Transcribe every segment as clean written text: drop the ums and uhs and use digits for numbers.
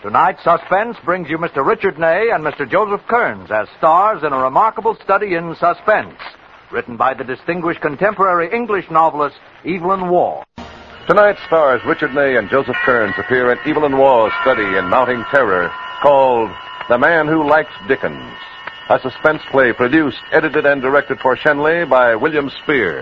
Tonight, Suspense brings you Mr. Richard Ney and Mr. Joseph Kearns as stars in a remarkable study in suspense, written by the distinguished contemporary English novelist Evelyn Waugh. Tonight, stars Richard Ney and Joseph Kearns appear in Evelyn Waugh's study in mounting terror called The Man Who Likes Dickens, a suspense play produced, edited, and directed for Shenley by William Spear.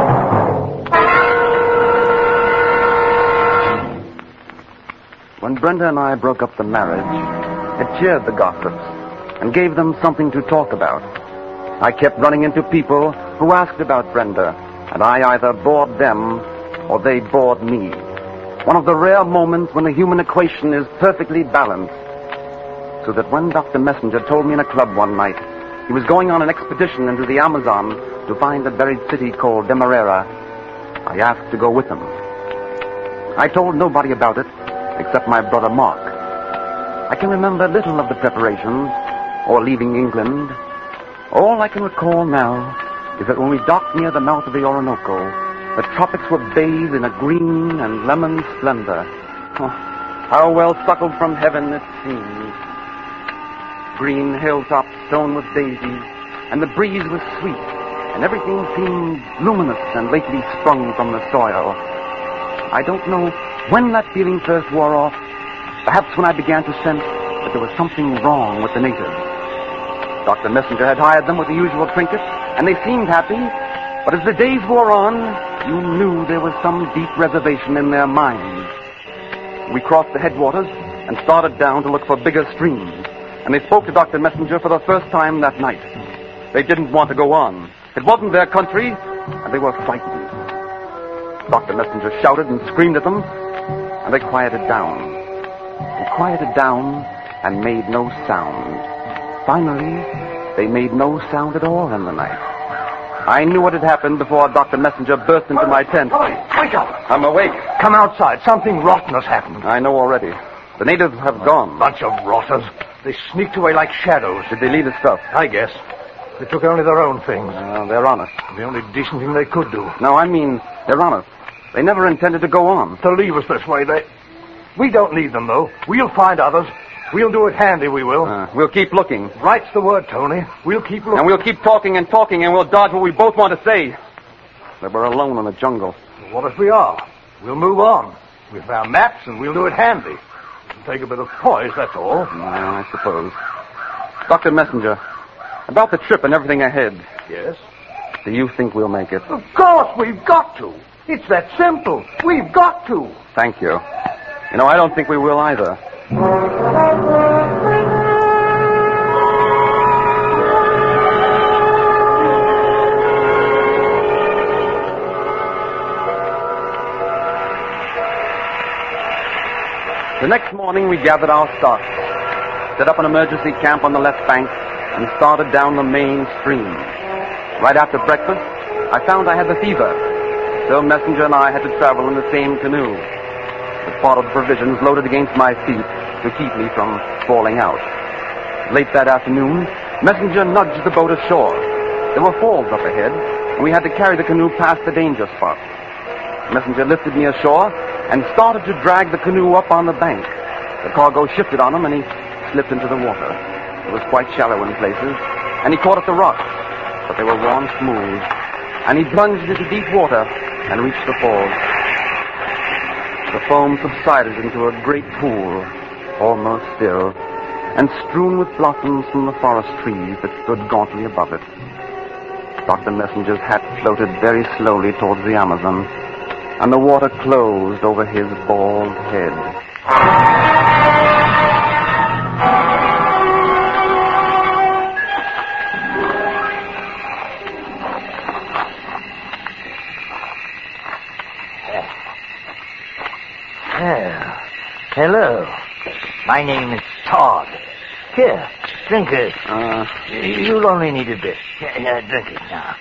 When Brenda and I broke up the marriage, it cheered the gossips and gave them something to talk about. I kept running into people who asked about Brenda, and I either bored them or they bored me. One of the rare moments when the human equation is perfectly balanced. So that when Dr. Messenger told me in a club one night he was going on an expedition into the Amazon to find a buried city called Demerara, I asked to go with him. I told nobody about it except my brother Mark. I can remember little of the preparations or leaving England. All I can recall now is that when we docked near the mouth of the Orinoco, the tropics were bathed in a green and lemon splendor. Oh, how well suckled from heaven it seemed. Green hilltops sown with daisies, and the breeze was sweet, and everything seemed luminous and lately sprung from the soil. I don't know when that feeling first wore off, perhaps when I began to sense that there was something wrong with the natives. Dr. Messenger had hired them with the usual trinkets, and they seemed happy, but as the days wore on, you knew there was some deep reservation in their minds. We crossed the headwaters and started down to look for bigger streams, and they spoke to Dr. Messenger for the first time that night. They didn't want to go on. It wasn't their country, and they were frightened. Dr. Messenger shouted and screamed at them, and they quieted down. They quieted down and made no sound. Finally, they made no sound at all in the night. I knew what had happened before Dr. Messenger burst into my tent. Wake up! I'm awake. Come outside. Something rotten has happened. I know already. The natives have gone. Bunch of rotters. They sneaked away like shadows. Did they leave the stuff? I guess. They took only their own things. They're honest. The only decent thing they could do. No, I mean, they're honest. They never intended to go on. To leave us this way, We don't need them, though. We'll find others. We'll do it handy, we will. We'll keep looking. Right's the word, Tony. We'll keep looking. And we'll keep talking, and we'll dodge what we both want to say. That we're alone in the jungle. What if we are? We'll move on. We've found maps, and we'll do it handy. It'll take a bit of poise, that's all. I suppose. Dr. Messenger, about the trip and everything ahead. Yes? Do you think we'll make it? Of course, we've got to. It's that simple. We've got to. Thank you. You know, I don't think we will either. The next morning, we gathered our stock, set up an emergency camp on the left bank, and started down the main stream. Right after breakfast, I found I had the fever, so Messenger and I had to travel in the same canoe. As part of the provisions loaded against my feet to keep me from falling out. Late that afternoon, Messenger nudged the boat ashore. There were falls up ahead, and we had to carry the canoe past the danger spot. Messenger lifted me ashore and started to drag the canoe up on the bank. The cargo shifted on him, and he slipped into the water. It was quite shallow in places, and he caught at the rocks, but they were worn smooth. And he plunged into deep water and reached the falls. The foam subsided into a great pool, almost still, and strewn with blossoms from the forest trees that stood gauntly above it. Dr. Messenger's hat floated very slowly towards the Amazon, and the water closed over his bald head. Hello. My name is Todd. Here, drink it. You'll only need a bit. Drink it now.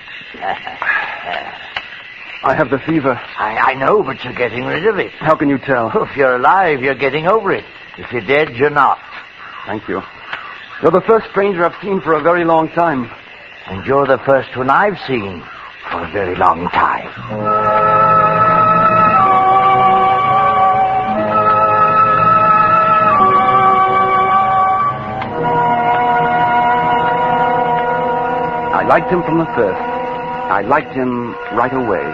I have the fever. I know, but you're getting rid of it. How can you tell? If you're alive, you're getting over it. If you're dead, you're not. Thank you. You're the first stranger I've seen for a very long time. And you're the first one I've seen for a very long time. liked him from the first. I liked him right away.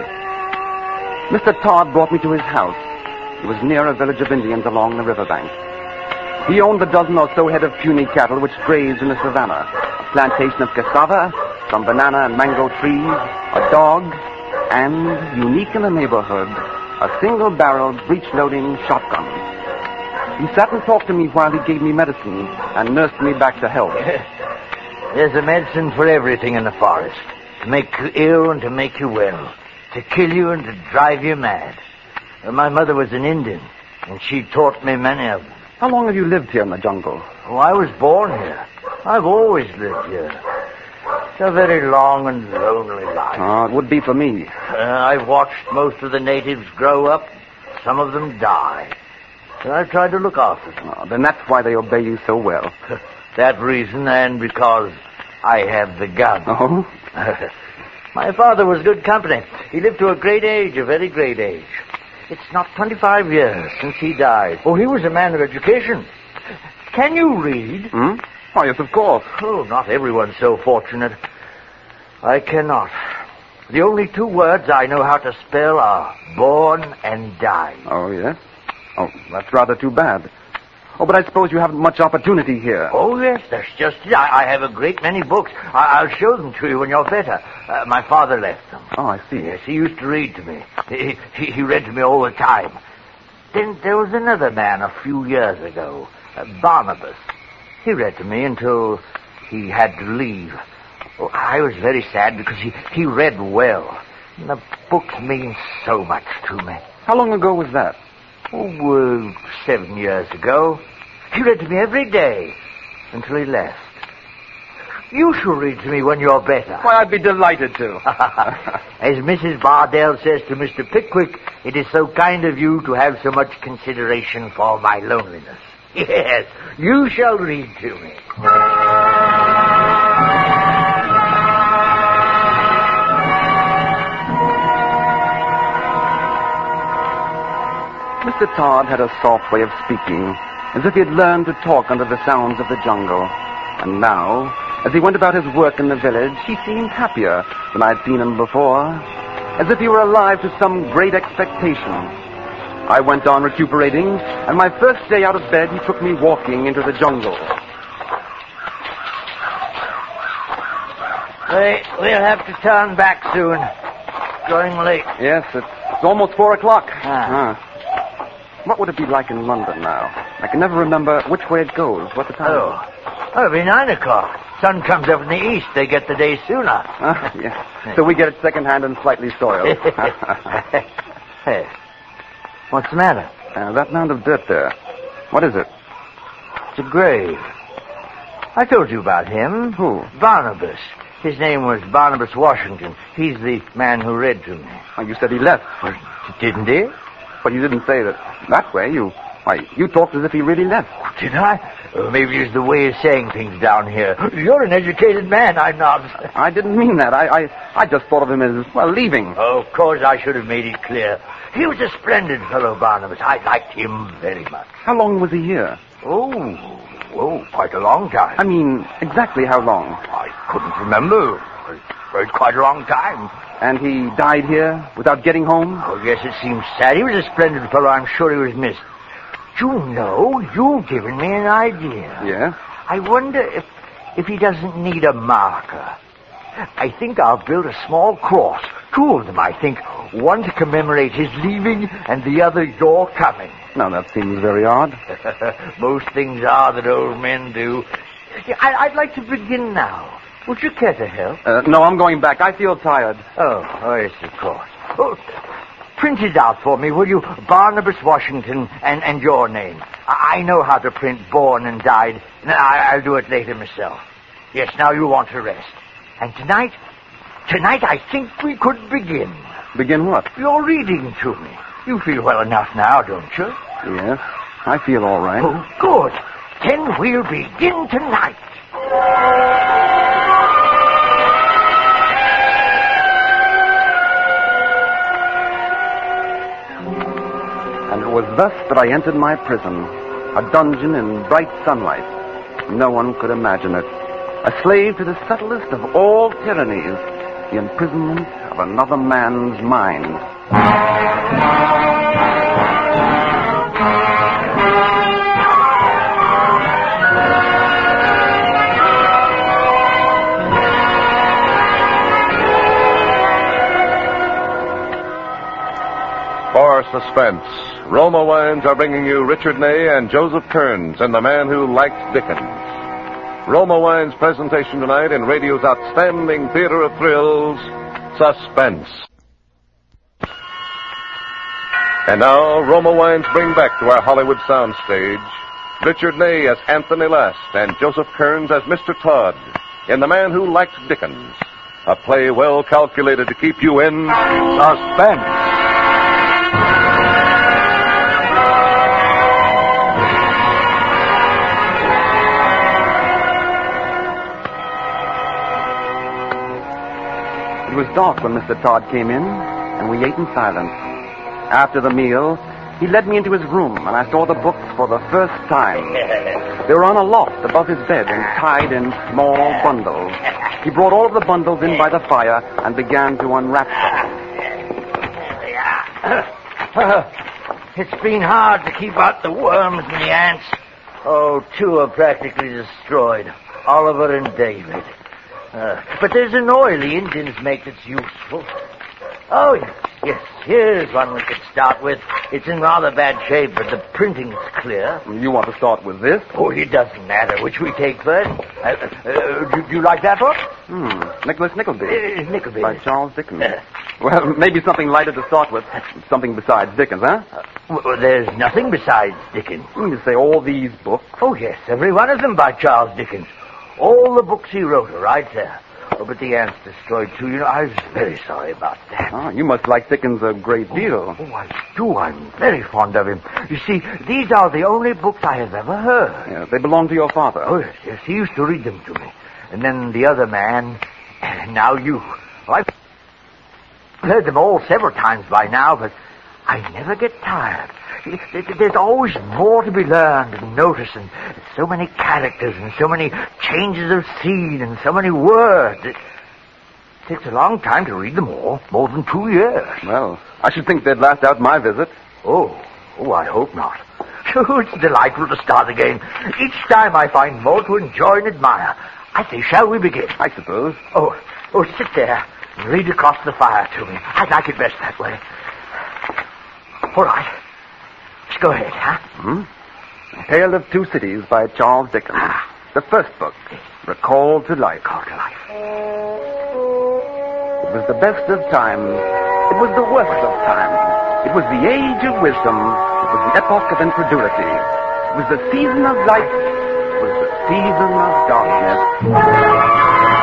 Mr. Todd brought me to his house. It was near a village of Indians along the riverbank. He owned a dozen or so head of puny cattle which grazed in the savannah, a plantation of cassava, some banana and mango trees, a dog, and, unique in the neighborhood, a single-barreled, breech-loading shotgun. He sat and talked to me while he gave me medicine and nursed me back to health. There's a medicine for everything in the forest. To make you ill and to make you well. To kill you and to drive you mad. My mother was an Indian, and she taught me many of them. How long have you lived here in the jungle? Oh, I was born here. I've always lived here. It's a very long and lonely life. Oh, it would be for me. I've watched most of the natives grow up. Some of them die. And I've tried to look after them. Oh, then that's why they obey you so well. That reason, and because I have the gun. Oh? My father was good company. He lived to a great age, a very great age. It's not 25 years since he died. Oh, he was a man of education. Can you read? Hmm? Oh, yes, of course. Oh, not everyone's so fortunate. I cannot. The only two words I know how to spell are born and die. Oh, yes? Oh, that's rather too bad. Oh, but I suppose you haven't much opportunity here. Oh, yes, that's just it. I have a great many books. I'll show them to you when you're better. My father left them. Oh, I see. Yes, he used to read to me. He read to me all the time. Then there was another man a few years ago, Barnabas. He read to me until he had to leave. Oh, I was very sad because he read well. And the books mean so much to me. How long ago was that? Oh, 7 years ago. He read to me every day until he left. You shall read to me when you're better. Why, I'd be delighted to. As Mrs. Bardell says to Mr. Pickwick, it is so kind of you to have so much consideration for my loneliness. Yes, you shall read to me. Mr. Todd had a soft way of speaking, as if he had learned to talk under the sounds of the jungle. And now, as he went about his work in the village, he seemed happier than I'd seen him before, as if he were alive to some great expectation. I went on recuperating, and my first day out of bed, he took me walking into the jungle. We'll have to turn back soon. It's growing late. Yes, it's almost 4 o'clock. What would it be like in London now? I can never remember which way it goes. What the time is. It'll be 9 o'clock. Sun comes up in the east. They get the day sooner. Yeah. So we get it secondhand and slightly soiled. Hey, what's the matter? That mound of dirt there. What is it? It's a grave. I told you about him. Who? Barnabas. His name was Barnabas Washington. He's the man who read to me. Oh, you said he left. Well, didn't he? But you didn't say that way. You talked as if he really left. Did I? Maybe it's the way of saying things down here. You're an educated man, I'm not. I didn't mean that. I just thought of him as, leaving. Oh, of course I should have made it clear. He was a splendid fellow, Barnabas. I liked him very much. How long was he here? Oh, quite a long time. I mean, exactly how long? I couldn't remember. It was quite a long time. And he died here without getting home? Oh, yes, it seems sad. He was a splendid fellow. I'm sure he was missed. You know, you've given me an idea. Yeah? I wonder if he doesn't need a marker. I think I'll build a small cross. 2 of them, I think. One to commemorate his leaving and the other your coming. Now, that seems very odd. Most things are that old men do. I'd like to begin now. Would you care to help? No, I'm going back. I feel tired. Oh, yes, of course. Oh, print it out for me, will you? Barnabas Washington and your name. I know how to print born and died. I'll do it later myself. Yes, now you want to rest. And tonight I think we could begin. Begin what? Your reading to me. You feel well enough now, don't you? Yes, I feel all right. Oh, good. Then we'll begin tonight. And it was thus that I entered my prison, a dungeon in bright sunlight. No one could imagine it. a slave to the subtlest of all tyrannies, the imprisonment of another man's mind. For suspense, Roma Wines are bringing you Richard Ney and Joseph Kearns and The Man Who Liked Dickens. Roma Wines' presentation tonight in radio's outstanding theater of thrills, Suspense. And now, Roma Wines bring back to our Hollywood soundstage Richard Ney as Anthony Last and Joseph Kearns as Mr. Todd in The Man Who Liked Dickens, a play well calculated to keep you in suspense. It was dark when Mr. Todd came in, and we ate in silence. After the meal, he led me into his room, and I saw the books for the first time. They were on a loft above his bed and tied in small bundles. He brought all of the bundles in by the fire and began to unwrap them. It's been hard to keep out the worms and the ants. Oh, two are practically destroyed. Oliver and David. But there's an oil the Indians make that's useful. Oh, yes, here's one we could start with. It's in rather bad shape, but the printing's clear. You want to start with this? Oh, it doesn't matter which we take first. Do you like that one? Nicholas Nickleby. Nickleby. By Charles Dickens. Well, maybe something lighter to start with. Something besides Dickens, huh? Well, there's nothing besides Dickens. You say all these books? Oh, yes, every one of them by Charles Dickens. All the books he wrote are right there. Oh, but the ants destroyed, too. You know, I was very sorry about that. Oh, you must like Dickens a great deal. Oh, I do. I'm very fond of him. You see, these are the only books I have ever heard. Yeah, they belong to your father. Oh, yes. He used to read them to me. And then the other man, and now you. Well, I've heard them all several times by now, but I never get tired. There's always more to be learned and noticed, and so many characters, and so many changes of scene, and so many words. It takes a long time to read them all, more than 2 years. Well, I should think they'd last out my visit. Oh, I hope not. It's delightful to start again. Each time I find more to enjoy and admire. I say, shall we begin? I suppose. Oh, sit there and read across the fire to me. I like it best that way. All right. Let's go ahead, huh? Tale of Two Cities by Charles Dickens. The first book, Recalled to Life. Recalled to Life. It was the best of times. It was the worst of times. It was the age of wisdom. It was the epoch of incredulity. It was the season of light. It was the season of darkness.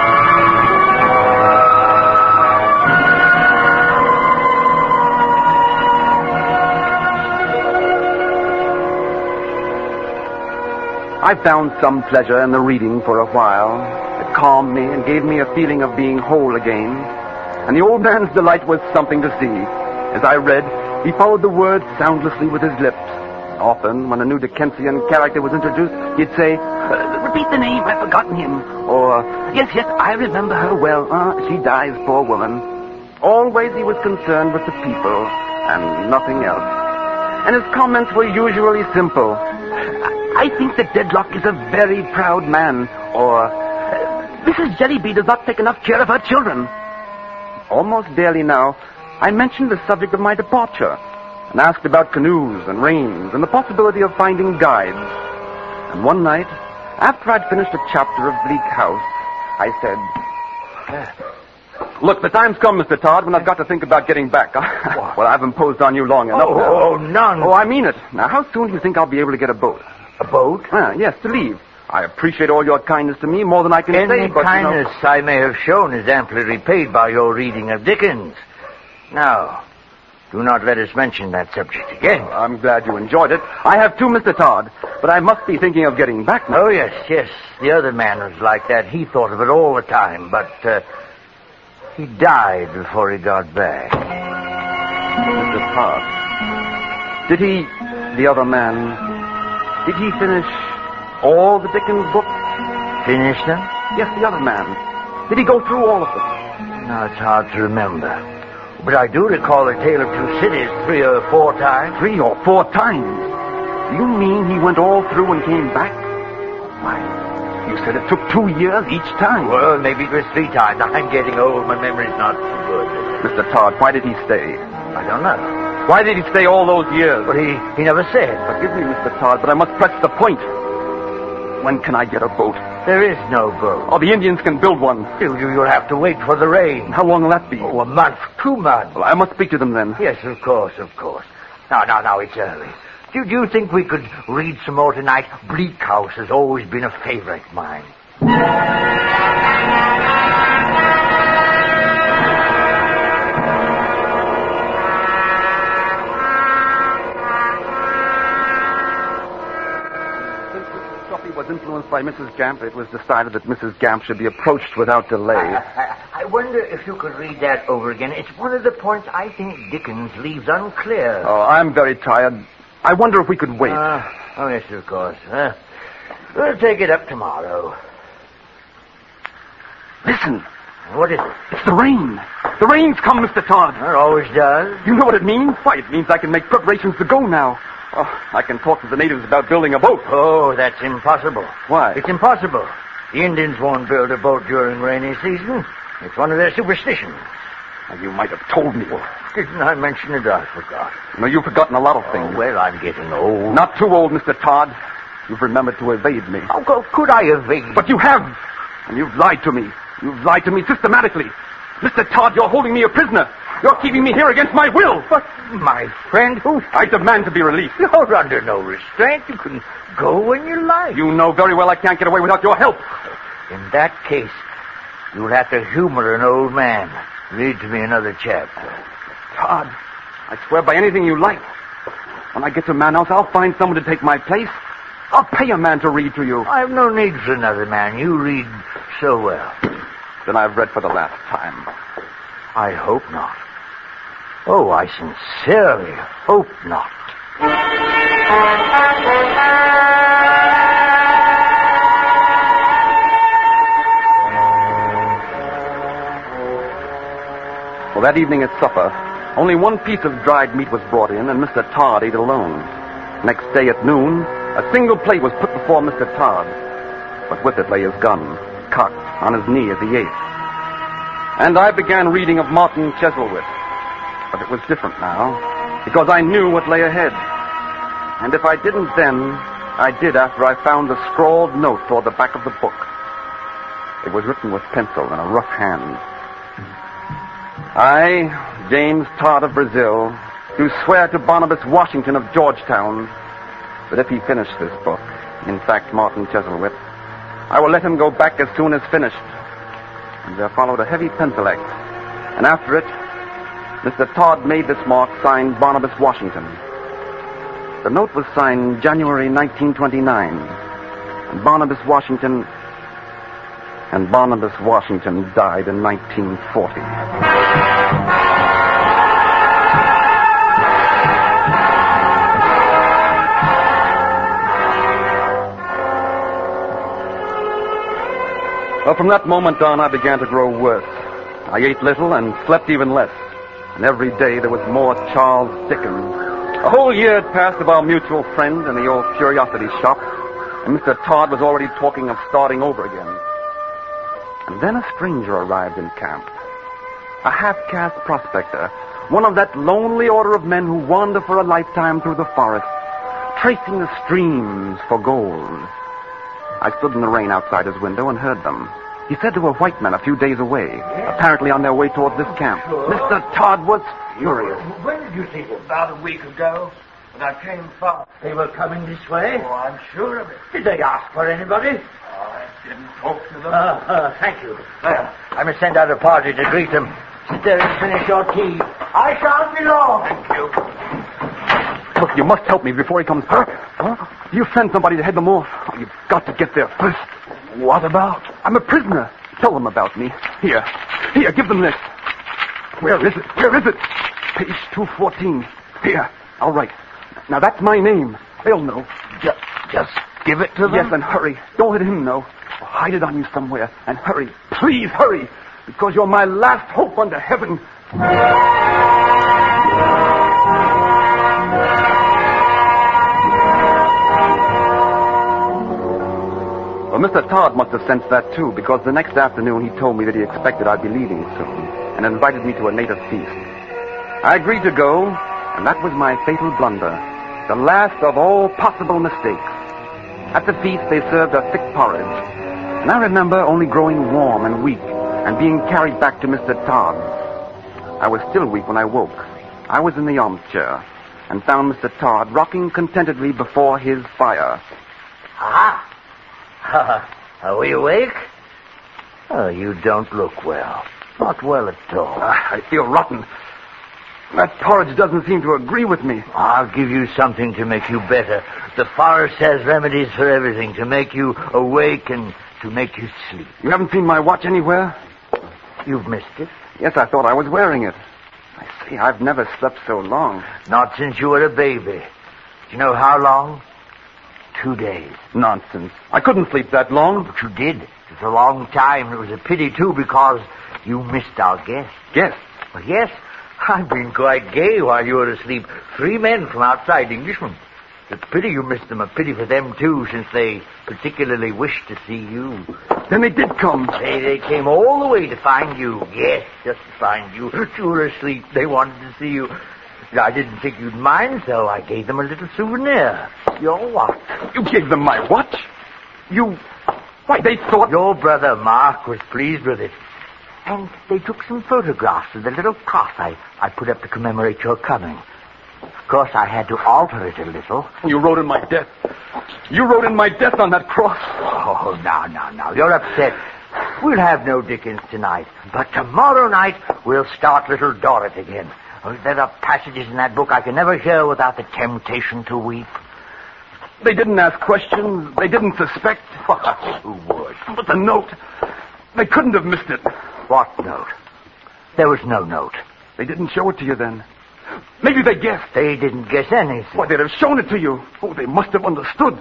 I found some pleasure in the reading for a while. It calmed me and gave me a feeling of being whole again. And the old man's delight was something to see. As I read, he followed the words soundlessly with his lips. Often, when a new Dickensian character was introduced, he'd say, "Repeat the name, I've forgotten him." Or, yes, I remember her well. She dies, poor woman." Always he was concerned with the people and nothing else. And his comments were usually simple. "I think that Dedlock is a very proud man." Or, "Mrs. Jellyby does not take enough care of her children." Almost daily now, I mentioned the subject of my departure and asked about canoes and reins and the possibility of finding guides. And one night, after I'd finished a chapter of Bleak House, I said, "Look, the time's come, Mr. Todd, when I've got to think about getting back. Well, I've imposed on you long enough now." Oh, none. Oh, I mean it. Now, how soon do you think I'll be able to get a boat? A boat? Yes, to leave. I appreciate all your kindness to me more than I can say, but, kindness I may have shown is amply repaid by your reading of Dickens. Now, do not let us mention that subject again. I'm glad you enjoyed it. I have too, Mr. Todd, but I must be thinking of getting back now. Oh, yes. The other man was like that. He thought of it all the time, but he died before he got back. Mr. Todd, did the other man, did he finish all the Dickens books? finish them? Yes, the other man. Did he go through all of them? No, it's hard to remember. But I do recall A Tale of Two Cities 3 or 4 times. 3 or 4 times? You mean he went all through and came back? Why, you said it took 2 years each time. Well, maybe it was 3 times. I'm getting old. My memory's not so good. Mr. Todd, why did he stay? I don't know. Why did he stay all those years? But he never said. Forgive me, Mr. Todd, but I must press the point. When can I get a boat? There is no boat. Oh, the Indians can build one. You'll have to wait for the rain. How long will that be? Oh, a month, 2 months. Well, I must speak to them then. Yes, of course. Now, it's early. Do you think we could read some more tonight? Bleak House has always been a favorite of mine. Was influenced by Mrs. Gamp, it was decided that Mrs. Gamp should be approached without delay. I wonder if you could read that over again. It's one of the points I think Dickens leaves unclear. Oh, I'm very tired. I wonder if we could wait. Oh, yes, of course. We'll take it up tomorrow. Listen. What is it? It's the rain. The rain's come, Mr. Todd. It always does. You know what it means? Why, it means I can make preparations to go now. Oh, I can talk to the natives about building a boat. Oh, that's impossible. Why? It's impossible. The Indians won't build a boat during rainy season. It's one of their superstitions. Now, you might have told me. Didn't I mention it? I forgot. No, you've forgotten a lot of things. Oh, well, I'm getting old. Not too old, Mr. Todd. You've remembered to evade me. How could I evade? But you have. And you've lied to me. You've lied to me systematically. Mr. Todd, you're holding me a prisoner. You're keeping me here against my will. But, my friend, I demand to be released. You're under no restraint. You can go when you like. You know very well I can't get away without your help. In that case, you'll have to humor an old man. Read to me another chapter. Todd, I swear by anything you like. When I get to Manhouse, I'll find someone to take my place. I'll pay a man to read to you. I have no need for another man. You read so well. Then I've read for the last time. I hope not. Oh, I sincerely hope not. Well, that evening at supper, only one piece of dried meat was brought in, and Mr. Todd ate alone. Next day at noon, a single plate was put before Mr. Todd, but with it lay his gun, cocked on his knee as he ate. And I began reading of Martin Chuzzlewit. But it was different now, because I knew what lay ahead. And if I didn't then, I did after I found the scrawled note toward the back of the book. It was written with pencil in a rough hand. I, James Todd of Brazil, do swear to Barnabas Washington of Georgetown that if he finished this book, in fact Martin Chuzzlewit, I will let him go back as soon as finished. And there followed a heavy pencil X, and after it, Mr. Todd made this mark signed Barnabas Washington. The note was signed January 1929, and Barnabas Washington died in 1940. Well, from that moment on, I began to grow worse. I ate little and slept even less. And every day there was more Charles Dickens. A whole year had passed of our mutual friend in the old curiosity shop, and Mr. Todd was already talking of starting over again. And then a stranger arrived in camp. A half-caste prospector, one of that lonely order of men who wander for a lifetime through the forest, tracing the streams for gold. I stood in the rain outside his window and heard them. He said they were white men a few days away, apparently on their way toward this camp. Sure. Mr. Todd was furious. When did you see them? About a week ago, when I came from. They were coming this way? Oh, I'm sure of it. Did they ask for anybody? I didn't talk to them. Thank you. I must send out a party to greet them. Sit there and finish your tea. I shan't be long. Thank you. Look, you must help me before he comes back. Huh? You send somebody to head them off. Oh, you've got to get there first. What about? I'm a prisoner. Tell them about me. Here, give them this. Where is it? Page 214. Here, I'll write. Now, that's my name. They'll know. Just give it to them? Yes, and hurry. Don't let him know. hide it on you somewhere, and hurry. Please hurry, because you're my last hope under heaven. Well, Mr. Todd must have sensed that, too, because the next afternoon he told me that he expected I'd be leaving soon and invited me to a native feast. I agreed to go, and that was my fatal blunder, the last of all possible mistakes. At the feast, they served a thick porridge, and I remember only growing warm and weak and being carried back to Mr. Todd's. I was still weak when I woke. I was in the armchair and found Mr. Todd rocking contentedly before his fire. Ah! Are we awake? Oh, you don't look well. Not well at all. I feel rotten. That porridge doesn't seem to agree with me. I'll give you something to make you better. The forest has remedies for everything, to make you awake and to make you sleep. You haven't seen my watch anywhere? You've missed it? Yes, I thought I was wearing it. I see, I've never slept so long. Not since you were a baby. Do you know how long? 2 days. Nonsense. I couldn't sleep that long. But you did. It's a long time. It was a pity, too, because you missed our guest. Guest? Well, yes. I've been quite gay while you were asleep. 3 men from outside, Englishmen. It's a pity you missed them. A pity for them, too, since they particularly wished to see you. Then they did come. They came all the way to find you. Yes, just to find you. You were asleep. They wanted to see you. I didn't think you'd mind, so I gave them a little souvenir. Your watch. You gave them my watch? Why, they thought... Your brother Mark was pleased with it. And they took some photographs of the little cross I put up to commemorate your coming. Of course, I had to alter it a little. You wrote in my death. You wrote in my death on that cross. Oh, now. You're upset. We'll have no Dickens tonight. But tomorrow night, we'll start Little Dorrit again. There are passages in that book I can never hear without the temptation to weep. They didn't ask questions. They didn't suspect. Who would? But the note. They couldn't have missed it. What note? There was no note. They didn't show it to you then. Maybe they guessed. They didn't guess anything. Why, they'd have shown it to you. Oh, they must have understood.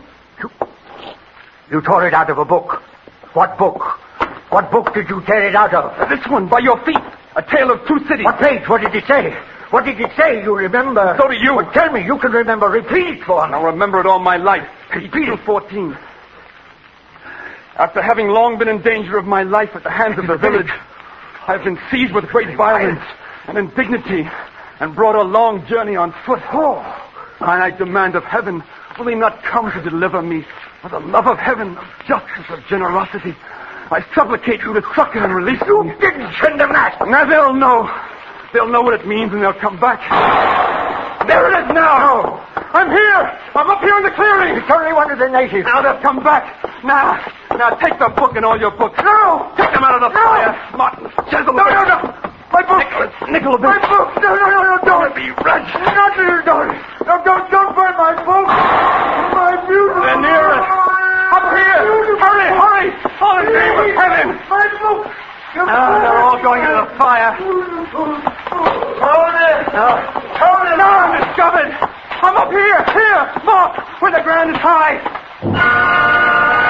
You tore it out of a book. What book? What book did you tear it out of? This one, by your feet. A Tale of Two Cities. What page? What did it say? What did it say? You remember? So do you. Well, tell me. You can remember. Repeat it for me. I'll remember it all my life. April 14. After having long been in danger of my life at the hands of the village, I've been seized with great violence and indignity and brought a long journey on foot. I demand of heaven, will he not come to deliver me? For the love of heaven, of justice, of generosity, I supplicate you to succor and release me. You didn't send them that. Now they'll know. They'll know what it means and they'll come back. There it is now. I'm here. I'm up here in the clearing. It's only one of the natives. Now they'll come back. Now take the book and all your books. No. Take them out of the fire. Martin, chisel. No. My book. Nickel a bit. My book. No, don't be wretched. Not little Dorrit. No, don't burn my book. My beautiful. They're near us. Up here. Hurry. All in the name of heaven. My book. Now they're all going into the fire. Hold it. No, I'm discovered. I'm up here. Here. Mark, where the ground is high.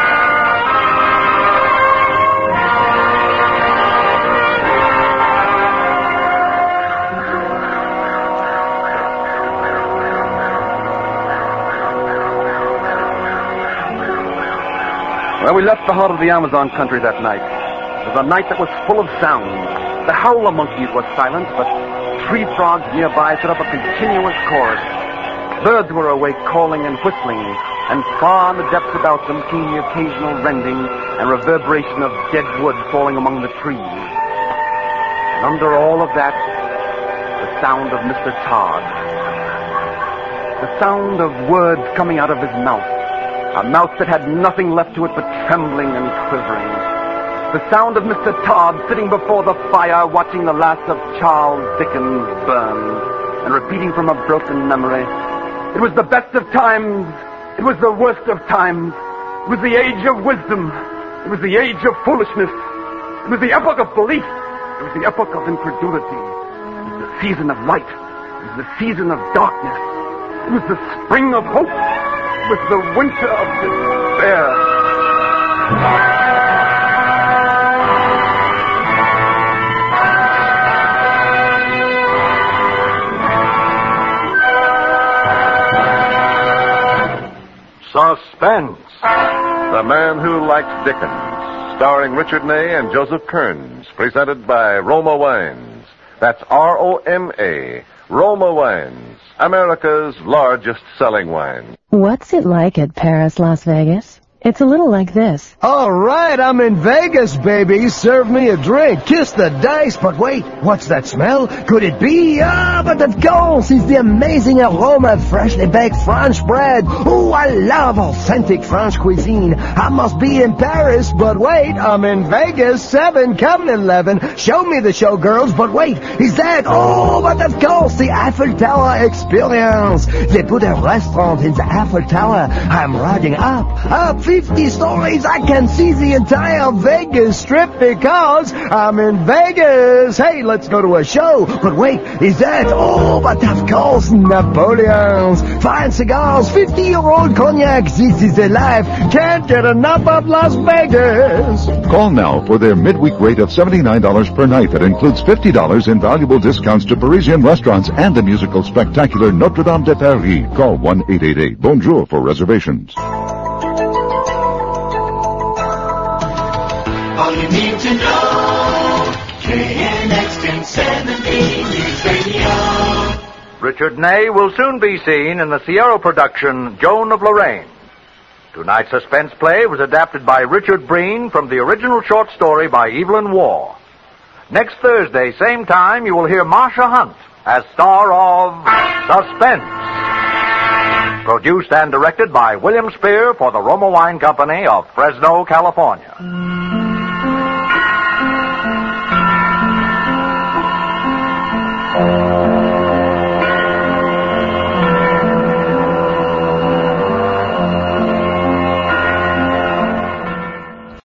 Well, we left the heart of the Amazon country that night. It was a night that was full of sound. The howler monkeys were silent, but tree frogs nearby set up a continuous chorus. Birds were awake, calling and whistling, and far in the depths about them came the occasional rending and reverberation of dead wood falling among the trees. And under all of that, the sound of Mr. Todd. The sound of words coming out of his mouth. A mouth that had nothing left to it but trembling and quivering. The sound of Mr. Todd sitting before the fire watching the last of Charles Dickens burn and repeating from a broken memory, "It was the best of times. It was the worst of times. It was the age of wisdom. It was the age of foolishness. It was the epoch of belief. It was the epoch of incredulity. It was the season of light. It was the season of darkness. It was the spring of hope. It was the winter of despair." Suspense. The Man Who Likes Dickens, starring Richard Ney and Joseph Kearns, presented by Roma Wines. That's R-O-M-A, Roma Wines, America's largest selling wine. What's it like at Paris, Las Vegas? It's a little like this. All right, I'm in Vegas, baby. Serve me a drink. Kiss the dice. But wait, what's that smell? Could it be? But of course, it's the amazing aroma of freshly baked French bread. Oh, I love authentic French cuisine. I must be in Paris, but wait, I'm in Vegas. 7, come 11. Show me the showgirls, but wait, is that? Oh, but of course, the Eiffel Tower experience. They put a restaurant in the Eiffel Tower. I'm riding up 50 stories. I can see the entire Vegas Strip because I'm in Vegas. Hey, let's go to a show. But wait, is that? Oh, but of course, Napoleon's. Fine cigars, 50-year-old cognac. This is the life. Can't get enough of Las Vegas. Call now for their midweek rate of $79 per night that includes $50 in valuable discounts to Parisian restaurants and the musical spectacular Notre Dame de Paris. Call 1-888-BONJOUR for reservations. All you need to know, KNX 1070 News Radio. Richard Ney will soon be seen in the Sierra production Joan of Lorraine. Tonight's suspense play was adapted by Richard Breen from the original short story by Evelyn Waugh. Next Thursday, same time, you will hear Marcia Hunt as star of Suspense. Produced and directed by William Spear for the Roma Wine Company of Fresno, California.